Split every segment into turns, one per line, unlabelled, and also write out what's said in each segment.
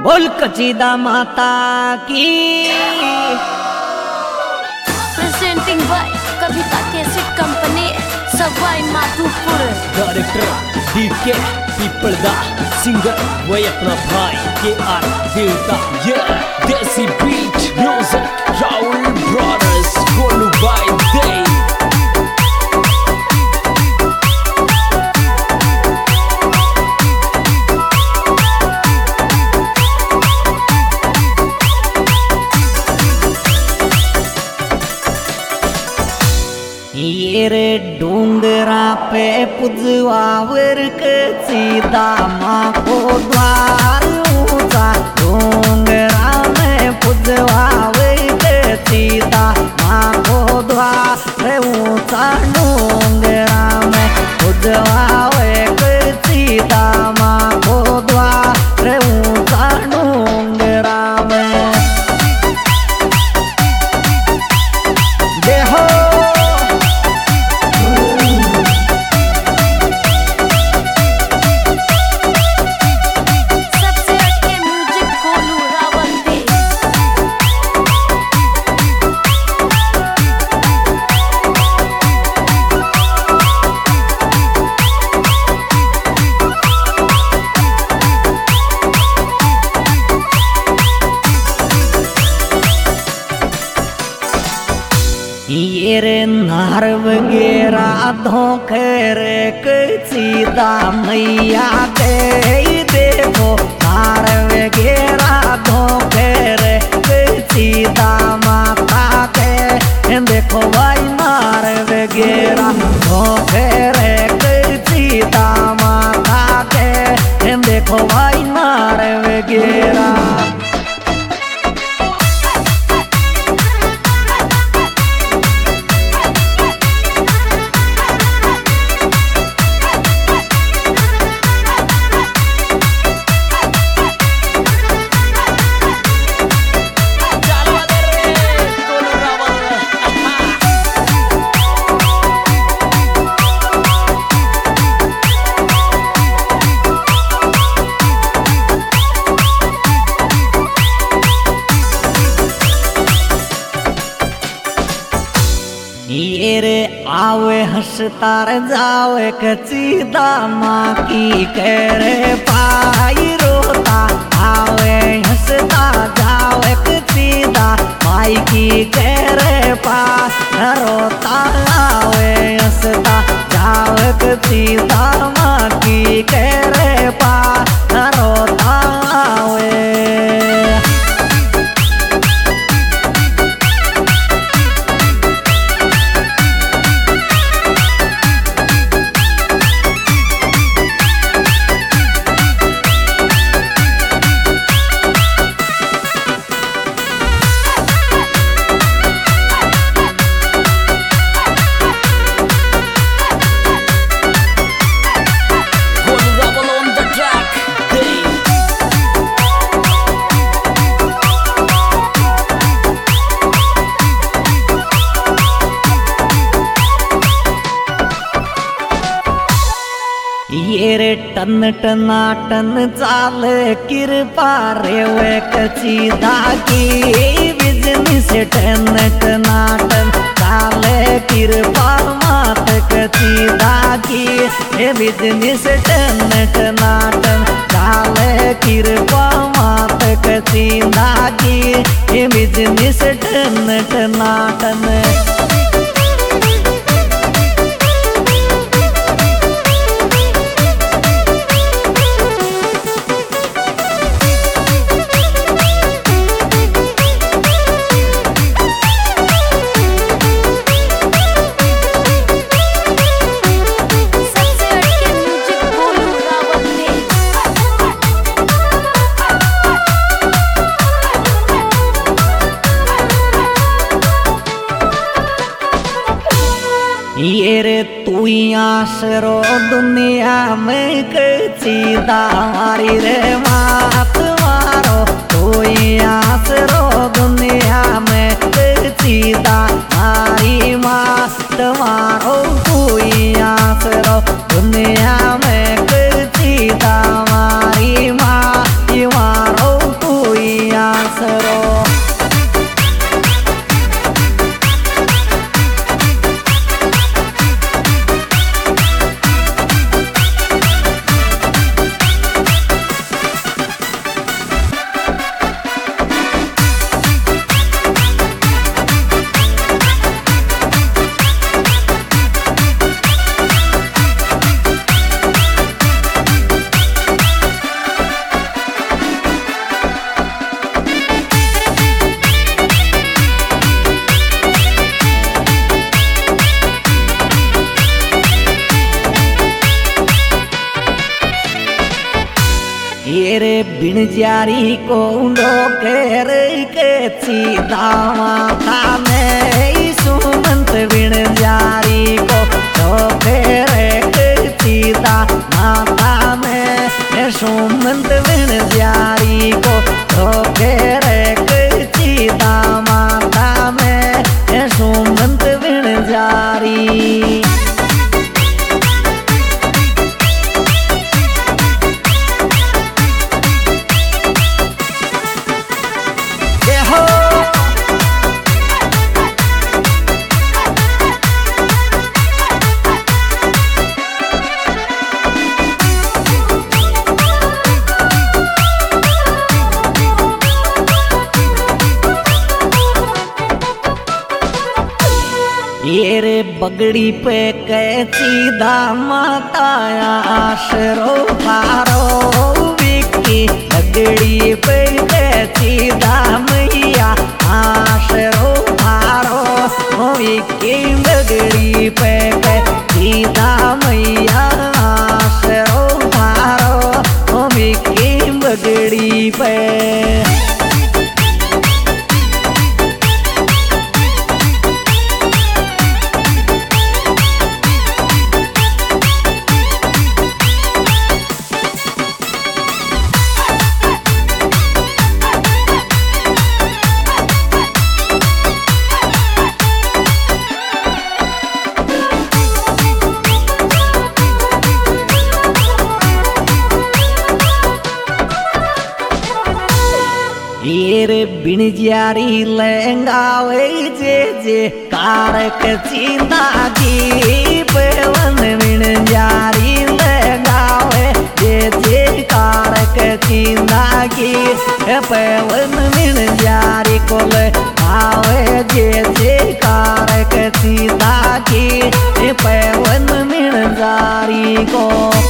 बोल कचीदा माता की।
Presenting by Kavita cassette company Sawai Madhopur.
Director DK Peepalda, singer वही अपना भाई KR देवता। ये देसी beat music Rahul brothers Golu by दे।
ये रे डूंगरा पे पुजवावर के सीधा माँ को द्वार ऊंचा, डूंगरा में पुजवावर के सीधा माँ को द्वार ऊंचा, डूंगरा में पुजवावर के सीधा माँ को द्वार ऊंचा, डूंगरा में देहो ये रे नार वगैरह धोखे रे सीधा मैया के देखो, नार वगैरह धोखे रे सीधा माता के देखो भाई, नार वगैरह धोखे रे सीधा माता के देखो भाई, नार वगैरह ये रे आवे हंसतार जावे कचीदा माँ की करे पाई रोता, आवे हंसता जावे कचीदा माई की करे पा रोता, आवे हंसता जावे कचीदा माँ की करे पा रोता आवे। ये रे टन टनाटन चाल कृपा रे वे कचीदा की, बिजनेस टन टनाटन चाल कृपा मात कचीदा की, बिजनेस टन टनाटन चाल कृपा मात कचीदा की, बिजनेस टन टनाटन। ये रे तू आसरो दुनिया में कचीदा मारी रे मात मारो, तू आसरो दुनिया में कचीदा मारी मात मारो, तू आसरो दुनिया में कचीदा मारी मात मारो। ये रे बिन जारी को डोकर के सीधा माथा में सुमंत बिन जारी को डोकर के सीधा माथा में सुमंत बिन जारी को डोकर के सीधा माथा में सुमंत बिन जारी। ये रे बगड़ी पे कैसी दामाता आशरो थारो विकी बगड़ी पे कैसी दामैया आशरो थारो विकी बगड़ी पे कैसी दामैया आशरो थारो विकी बगड़ी पे। ये रे बिन जारी लहंगावे जे कारक चिंदागी पवन बिन जारी लहंगावे जे कारक चिंदागी पवन बिन जारी को लहंगावे जे कारक चिंदागी पवन बिन जारी को।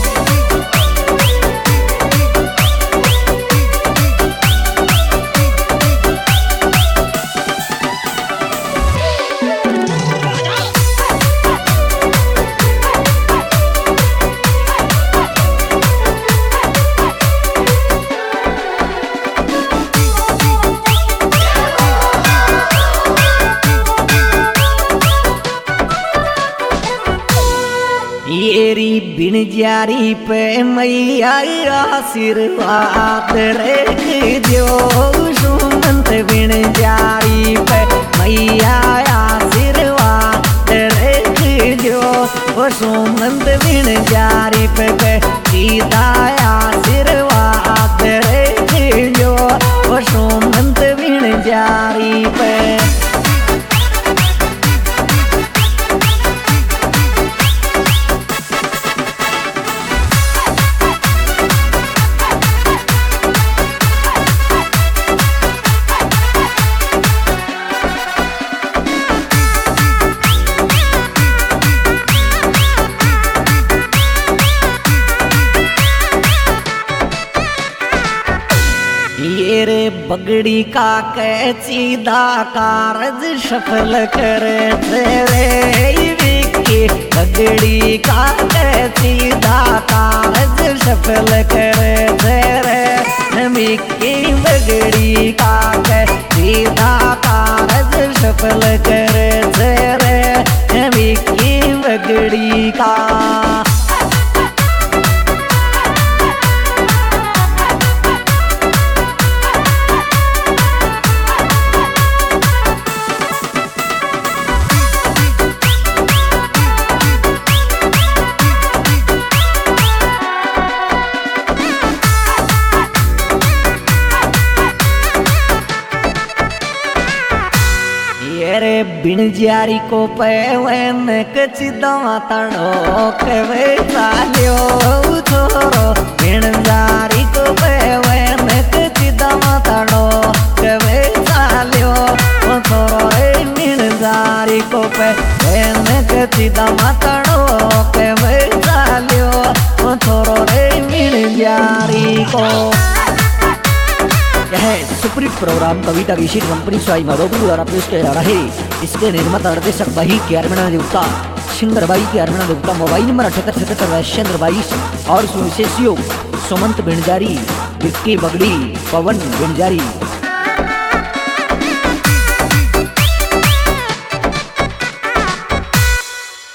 येरी बिन जारी पे मैया आशीर्वाद रख जो सुमंत बिन जारी पे मैया आशीर्वाद रख जो सुमंत बिन जारी पे सीधा आशीर्वाद रख जो सुमंत बिन जारी पे। ये रे बगड़ी का कैसीदा कारज सफल करे तेरे विकी बगड़ी का कैसीदा कारज सफल करे तेरे विकी बगड़ी का कैसीदा कारज सफल करे तेरे विकी बगड़ी का। रे बिन जारी को पैवन कचिदवा तड़ो कवे चाल्यो छोरो बिन जारी को पैवन कचिदवा तड़ो कवे चाल्यो छोरो रे बिन जारी को पैवन कचिदवा तड़ो कवे चाल्यो छोरो रे बिन जारी को। यह सुपरहिट प्रोग्राम कविता की शीट कंपनी स्वाई माधोपुर द्वारा पेश किया जा रहा है। इसके निर्माता निर्देशक भाई के अरविंद देवता, सिंगर भाई के अरविंद देवता, मोबाइल नंबर 7877 22 और विशेष योग सुमंत बिनजारी। विक्की बगड़ी, पवन गुंजारी।